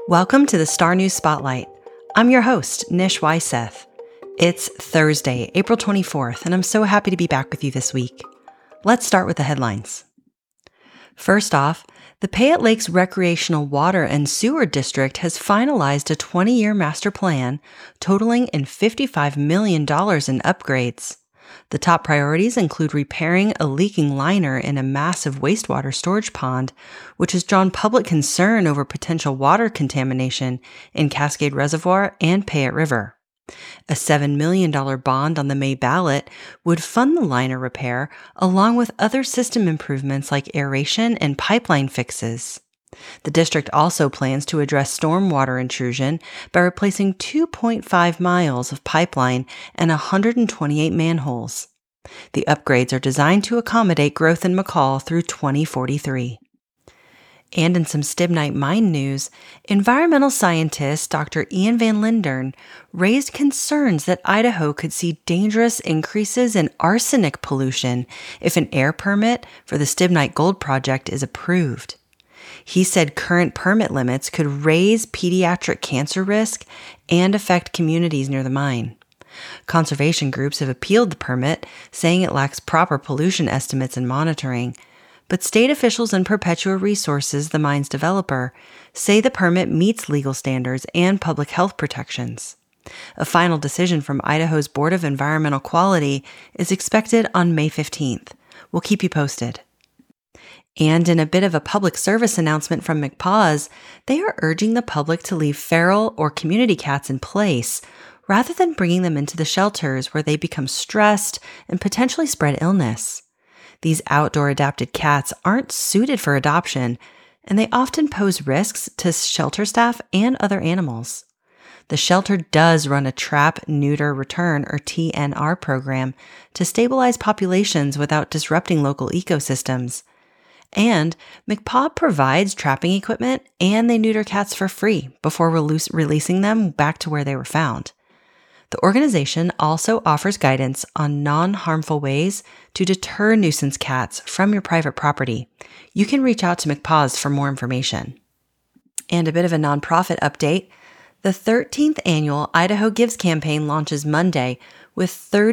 Welcome to the Star News Spotlight. I'm your host, Nish Wyseth. It's Thursday, April 24th, and I'm so happy to be back with you this week. Let's start with the headlines. First off, the Payette Lakes Recreational Water and Sewer District has finalized a 20-year master plan totaling in $55 million in upgrades. The top priorities include repairing a leaking liner in a massive wastewater storage pond, which has drawn public concern over potential water contamination in Cascade Reservoir and Payette River. A $7 million bond on the May ballot would fund the liner repair, along with other system improvements like aeration and pipeline fixes. The district also plans to address stormwater intrusion by replacing 2.5 miles of pipeline and 128 manholes. The upgrades are designed to accommodate growth in McCall through 2043. And in some Stibnite mine news, environmental scientist Dr. Ian Van Lindern raised concerns that Idaho could see dangerous increases in arsenic pollution if an air permit for the Stibnite Gold Project is approved. He said current permit limits could raise pediatric cancer risk and affect communities near the mine. Conservation groups have appealed the permit, saying it lacks proper pollution estimates and monitoring, but state officials and Perpetua Resources, the mine's developer, say the permit meets legal standards and public health protections. A final decision from Idaho's Board of Environmental Quality is expected on May 15th. We'll keep you posted. And in a bit of a public service announcement from McPaws, they are urging the public to leave feral or community cats in place rather than bringing them into the shelters where they become stressed and potentially spread illness. These outdoor adapted cats aren't suited for adoption, and they often pose risks to shelter staff and other animals. The shelter does run a Trap, Neuter, Return, or TNR program to stabilize populations without disrupting local ecosystems. And McPaw provides trapping equipment, and they neuter cats for free before releasing them back to where they were found. The organization also offers guidance on non-harmful ways to deter nuisance cats from your private property. You can reach out to McPaws for more information. And a bit of a nonprofit update. The 13th annual Idaho Gives campaign launches Monday with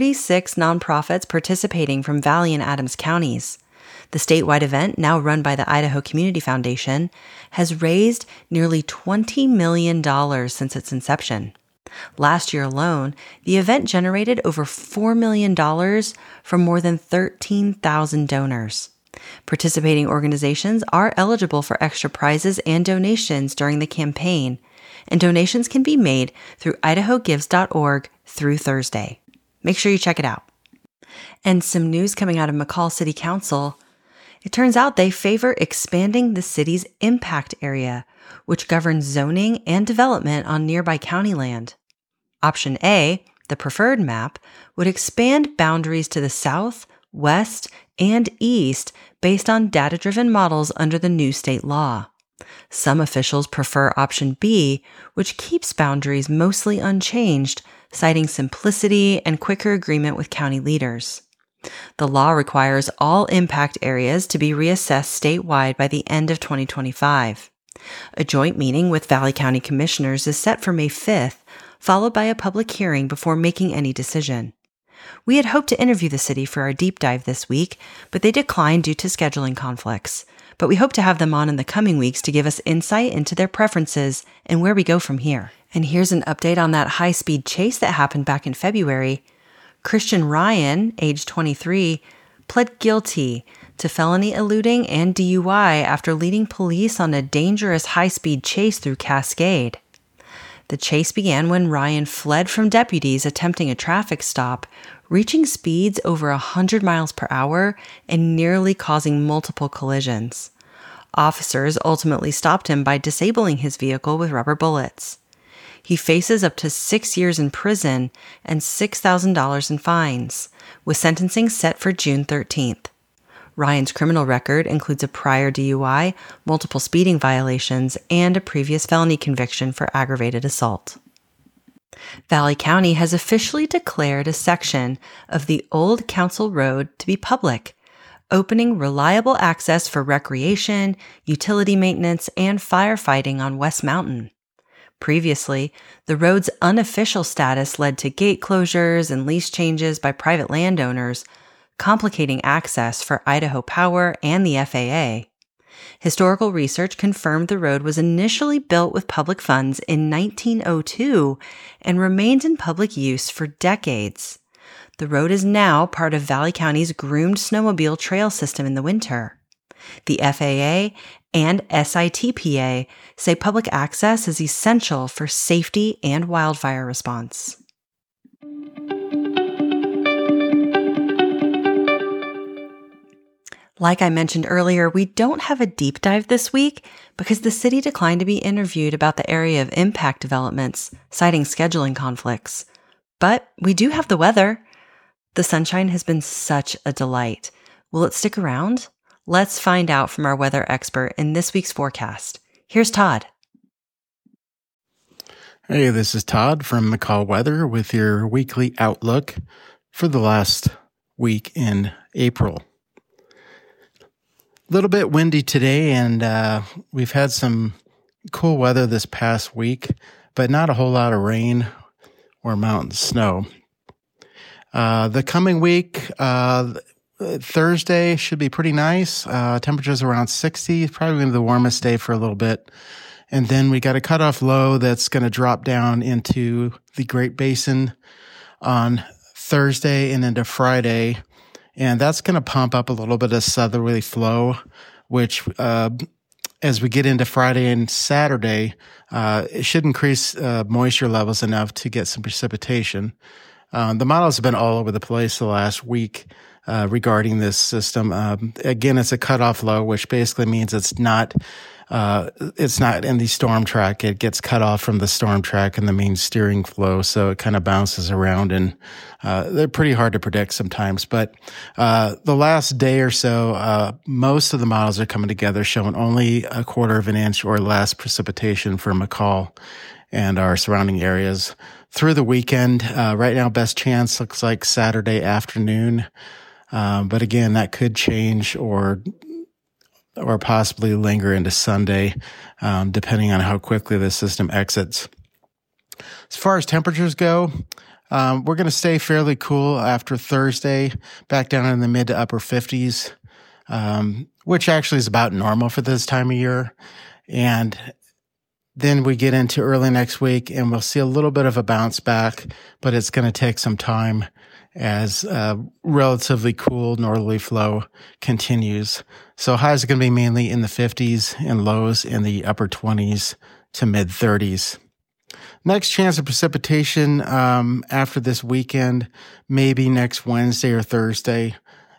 36 nonprofits participating from Valley and Adams counties. The statewide event, now run by the Idaho Community Foundation, has raised nearly $20 million since its inception. Last year alone, the event generated over $4 million from more than 13,000 donors. Participating organizations are eligible for extra prizes and donations during the campaign, and donations can be made through idahogives.org through Thursday. Make sure you check it out. And some news coming out of McCall City Council. It turns out they favor expanding the city's impact area, which governs zoning and development on nearby county land. Option A, the preferred map, would expand boundaries to the south, west, and east based on data-driven models under the new state law. Some officials prefer option B, which keeps boundaries mostly unchanged, citing simplicity and quicker agreement with county leaders. The law requires all impact areas to be reassessed statewide by the end of 2025. A joint meeting with Valley County Commissioners is set for May 5th, followed by a public hearing before making any decision. We had hoped to interview the city for our deep dive this week, but they declined due to scheduling conflicts. But we hope to have them on in the coming weeks to give us insight into their preferences and where we go from here. And here's an update on that high-speed chase that happened back in February. Christian Ryan, age 23, pled guilty to felony eluding and DUI after leading police on a dangerous high-speed chase through Cascade. The chase began when Ryan fled from deputies attempting a traffic stop, reaching speeds over 100 miles per hour and nearly causing multiple collisions. Officers ultimately stopped him by disabling his vehicle with rubber bullets. He faces up to 6 years in prison and $6,000 in fines, with sentencing set for June 13th. Ryan's criminal record includes a prior DUI, multiple speeding violations, and a previous felony conviction for aggravated assault. Valley County has officially declared a section of the Old Council Road to be public, opening reliable access for recreation, utility maintenance, and firefighting on West Mountain. Previously, the road's unofficial status led to gate closures and lease changes by private landowners, complicating access for Idaho Power and the FAA. Historical research confirmed the road was initially built with public funds in 1902 and remained in public use for decades. The road is now part of Valley County's groomed snowmobile trail system in the winter. The FAA and SITPA say public access is essential for safety and wildfire response. Like I mentioned earlier, we don't have a deep dive this week because the city declined to be interviewed about the area of impact developments, citing scheduling conflicts. But we do have the weather. The sunshine has been such a delight. Will it stick around? Let's find out from our weather expert in this week's forecast. Here's Todd. Hey, this is Todd from McCall Weather with your weekly outlook for the last week in April. A little bit windy today, and we've had some cool weather this past week, but not a whole lot of rain or mountain snow. The coming week, Thursday should be pretty nice. Temperatures around 60, probably going to be the warmest day for a little bit. And then we got a cutoff low that's going to drop down into the Great Basin on Thursday and into Friday. And that's going to pump up a little bit of southerly flow, which, as we get into Friday and Saturday, it should increase moisture levels enough to get some precipitation. The models have been all over the place the last week regarding this system. Again, it's a cutoff low, which basically means it's not in the storm track. It gets cut off from the storm track and the main steering flow, so it kind of bounces around, and they're pretty hard to predict sometimes. But the last day or so, most of the models are coming together, showing only a quarter of an inch or less precipitation for McCall and our surrounding areas through the weekend. Right now, best chance looks like Saturday afternoon. But again, that could change or possibly linger into Sunday, depending on how quickly the system exits. As far as temperatures go, we're going to stay fairly cool after Thursday, back down in the mid to upper 50s, which actually is about normal for this time of year. And then we get into early next week and we'll see a little bit of a bounce back, but it's going to take some time as relatively cool northerly flow continues. So highs are going to be mainly in the 50s and lows in the upper 20s to mid 30s. Next chance of precipitation after this weekend, maybe next Wednesday or Thursday.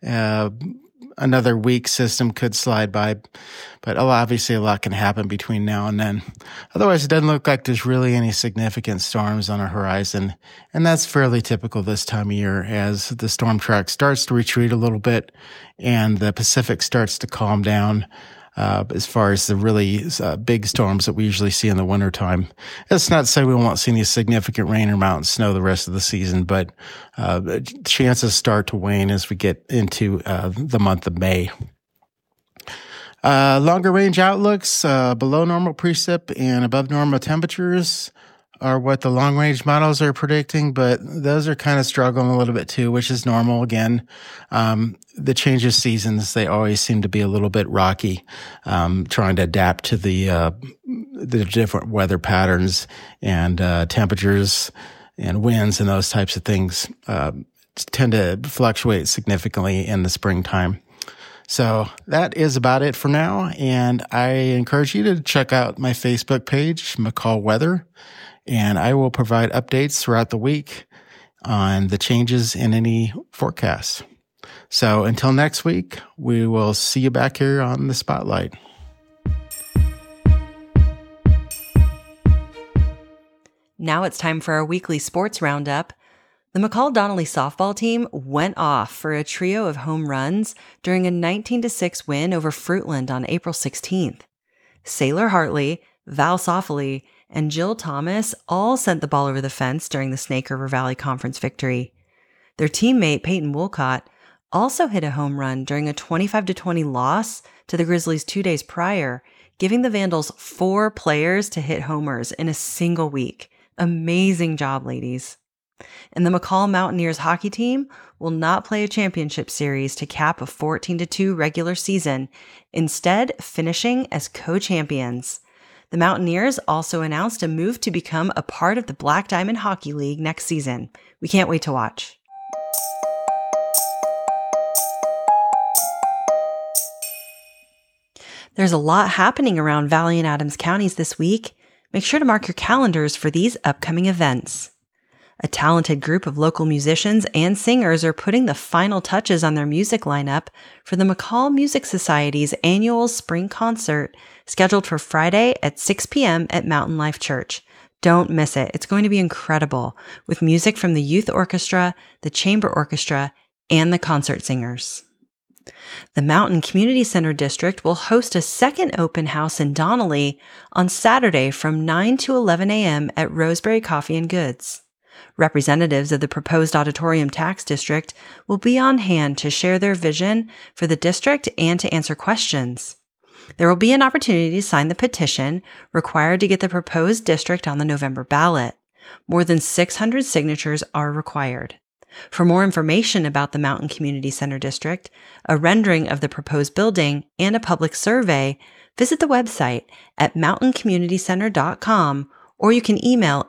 Another weak system could slide by, but obviously a lot can happen between now and then. Otherwise, it doesn't look like there's really any significant storms on our horizon, and that's fairly typical this time of year as the storm track starts to retreat a little bit and the Pacific starts to calm down. As far as the really big storms that we usually see in the wintertime. That's not to say we won't see any significant rain or mountain snow the rest of the season, but chances start to wane as we get into the month of May. Longer range outlooks, below normal precip and above normal temperatures are what the long range models are predicting, but those are kind of struggling a little bit too, which is normal. Again, the change of seasons, they always seem to be a little bit rocky, trying to adapt to the different weather patterns and temperatures and winds and those types of things tend to fluctuate significantly in the springtime. So that is about it for now, and I encourage you to check out my Facebook page, McCall Weather, and I will provide updates throughout the week on the changes in any forecasts. So until next week, we will see you back here on the Spotlight. Now it's time for our weekly sports roundup. The McCall Donnelly softball team went off for a trio of home runs during a 19-6 win over Fruitland on April 16th. Sailor Hartley, Val Soffoli, and Jill Thomas all sent the ball over the fence during the Snake River Valley Conference victory. Their teammate Peyton Wolcott also hit a home run during a 25-20 loss to the Grizzlies 2 days prior, giving the Vandals 4 players to hit homers in a single week. Amazing job, ladies. And the McCall Mountaineers hockey team will not play a championship series to cap a 14-2 regular season, instead finishing as co-champions. The Mountaineers also announced a move to become a part of the Black Diamond Hockey League next season. We can't wait to watch. There's a lot happening around Valley and Adams counties this week. Make sure to mark your calendars for these upcoming events. A talented group of local musicians and singers are putting the final touches on their music lineup for the McCall Music Society's annual spring concert, scheduled for Friday at 6 p.m. at Mountain Life Church. Don't miss it. It's going to be incredible, with music from the youth orchestra, the chamber orchestra, and the concert singers. The Mountain Community Center District will host a second open house in Donnelly on Saturday from 9 to 11 a.m. at Roseberry Coffee and Goods. Representatives of the proposed auditorium tax district will be on hand to share their vision for the district and to answer questions. There will be an opportunity to sign the petition required to get the proposed district on the November ballot. More than 600 signatures are required. For more information about the Mountain Community Center District, a rendering of the proposed building, and a public survey, visit the website at mountaincommunitycenter.com, or you can email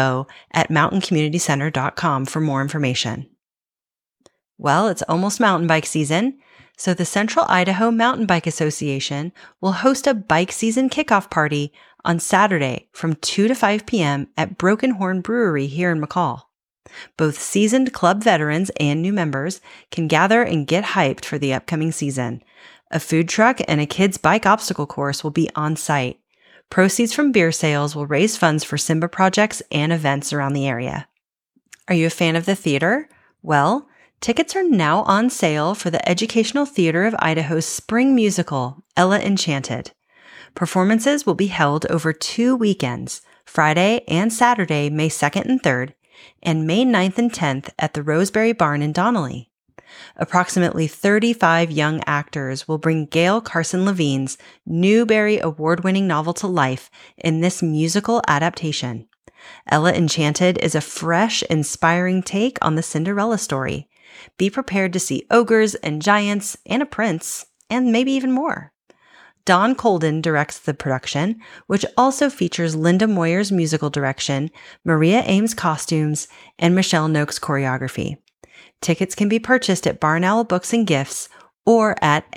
info@mountaincommunitycenter.com for more information. Well, it's almost mountain bike season, so the Central Idaho Mountain Bike Association will host a bike season kickoff party on Saturday from 2 to 5 p.m. at Broken Horn Brewery here in McCall. Both seasoned club veterans and new members can gather and get hyped for the upcoming season. A food truck and a kids' bike obstacle course will be on site. Proceeds from beer sales will raise funds for Simba projects and events around the area. Are you a fan of the theater? Well, tickets are now on sale for the Educational Theater of Idaho's spring musical, Ella Enchanted. Performances will be held over 2 weekends, Friday and Saturday, May 2nd and 3rd, and May 9th and 10th at the Roseberry Barn in Donnelly. Approximately 35 young actors will bring Gail Carson Levine's Newbery Award-winning novel to life in this musical adaptation. Ella Enchanted is a fresh, inspiring take on the Cinderella story. Be prepared to see ogres and giants and a prince, and maybe even more. Don Colden directs the production, which also features Linda Moyer's musical direction, Maria Ames costumes, and Michelle Noakes choreography. Tickets can be purchased at Barn Owl Books and Gifts or at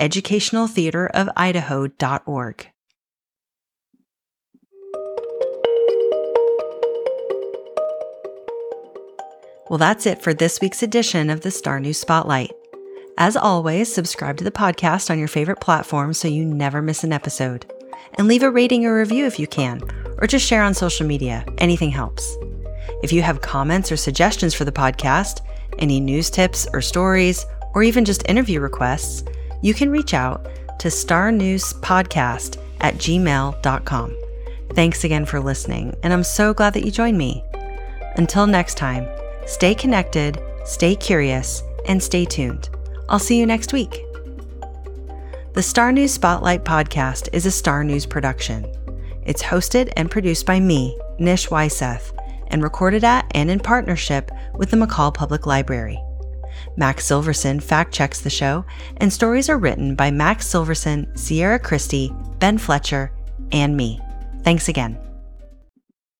educationaltheaterofidaho.org. Well, that's it for this week's edition of the Star News Spotlight. As always, subscribe to the podcast on your favorite platform so you never miss an episode. And leave a rating or review if you can, or just share on social media. Anything helps. If you have comments or suggestions for the podcast, any news tips or stories, or even just interview requests, you can reach out to starnewspodcast@gmail.com. Thanks again for listening, and I'm so glad that you joined me. Until next time, stay connected, stay curious, and stay tuned. I'll see you next week. The Star News Spotlight podcast is a Star News production. It's hosted and produced by me, Nish Wyseth, and recorded at and in partnership with the McCall Public Library. Max Silverson fact-checks the show, and stories are written by Max Silverson, Sierra Christie, Ben Fletcher, and me. Thanks again.